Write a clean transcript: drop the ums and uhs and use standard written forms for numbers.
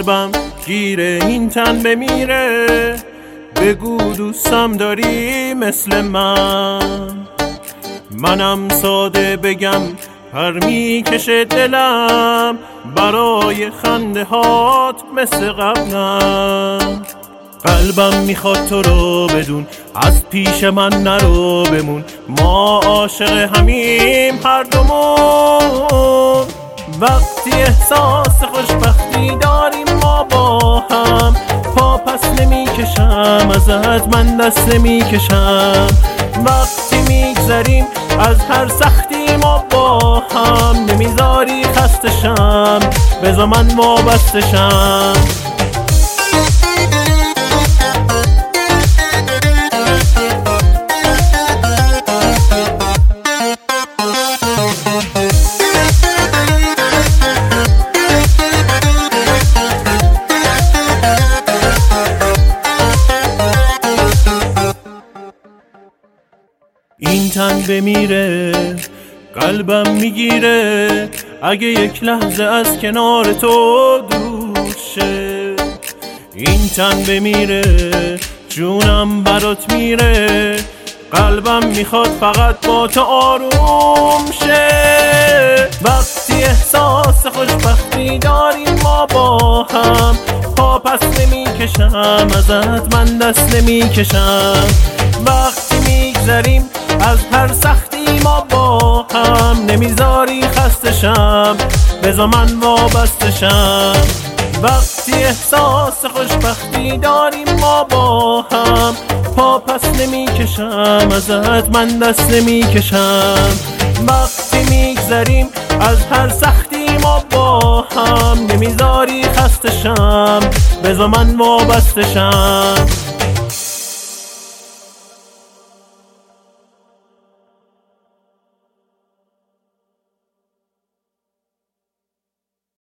قلبم گیره این تن بمیره، بگو دوستم داری مثل منم ساده بگم پر میکشه دلم برای خنده هات مثل قبلم. قلبم میخواد تو رو بدون، از پیش من نرو بمون، ما عاشق همیم هر دومون. وقتی احساس خوشبختی داریم ما با هم، پا پس نمیکشم ازت، من دست نمیکشم. وقتی میگذریم از هر سختی ما با هم، نمیذاری خستشم، بذار من وابستشم. این تن بمیره قلبم میگیره، اگه یک لحظه از کنار تو دور شه. این تن بمیره جونم برات میره، قلبم میخواد فقط با تو آروم شه. وقتی احساس خوشبختی داریم ما با هم، پا پس نمیکشم ازت، من دست نمیکشم. وقتی میگذریم از هر سختی ما با هم، نمیذاری خستشم، بذار من وابستشم. وقتی احساس خوشبختی داریم ما با هم، پا پس نمیکشم ازت، من دست نمیکشم. وقتی میگذریم از هر سختی ما با هم، نمیذاری خستشم، بذار من وابستشم.